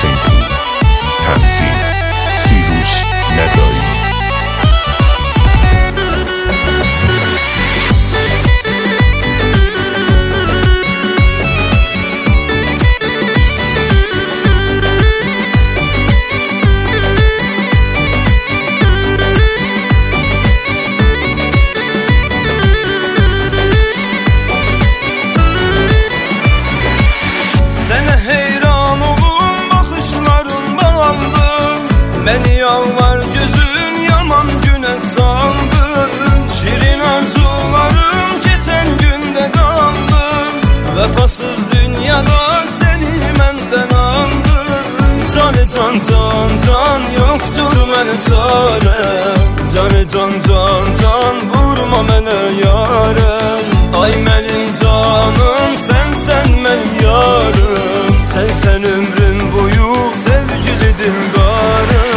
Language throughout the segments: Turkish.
Senku, Tanzin, Sirus, Nadoi. Beni yalvar gözün yaman güne saldı. Şirin arzularım geçen günde kaldı. Vefasız dünyada seni menden aldı. Canı can can can yoktur mənə çare. Canı can can can vurma mənə yare. Ay mənim canım sen mənim yarım. Sen ömrüm boyu sevgili dildarım.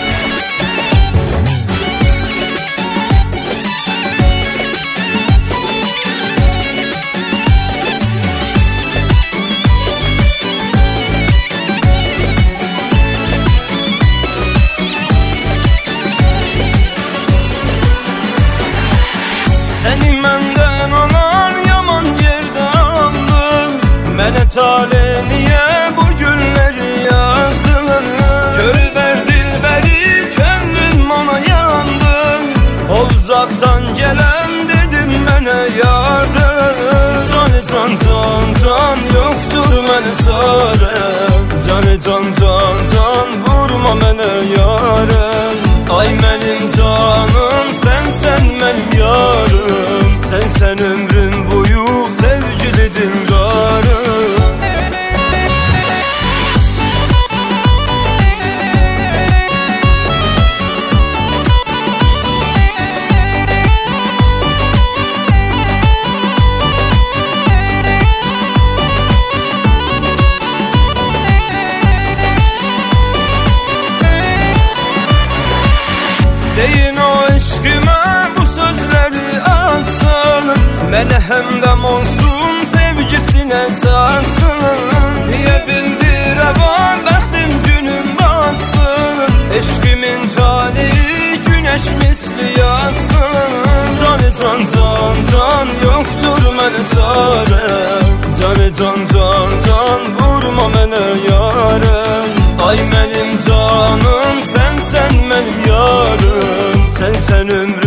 Seni məndən alan yaman yerdə aldı. Mənə tale niye bu günləri yazdı? Gölber dilberi kendim ona yandı. O uzaktan gelen dedim mənə yardım. Canı can can can yoktur mənə çare. Canı can can can vurma mənə yarım. Ay mənim canım sen mənim yarım. Sen ömrüm boyu sevgili dildarım. Deyin o eşkime bu sözleri atsın. Mənə həmdəm olsun sevgisine çatsın. Niye bildirəvan bəxtim günüm batsın. Eşkimin talihi güneş misli yatsın. Canı can can can yoktur mənə çare. Canı can can can vurma mənə yare. Ay mənim canım sen mənim yarım. Sen ömrüm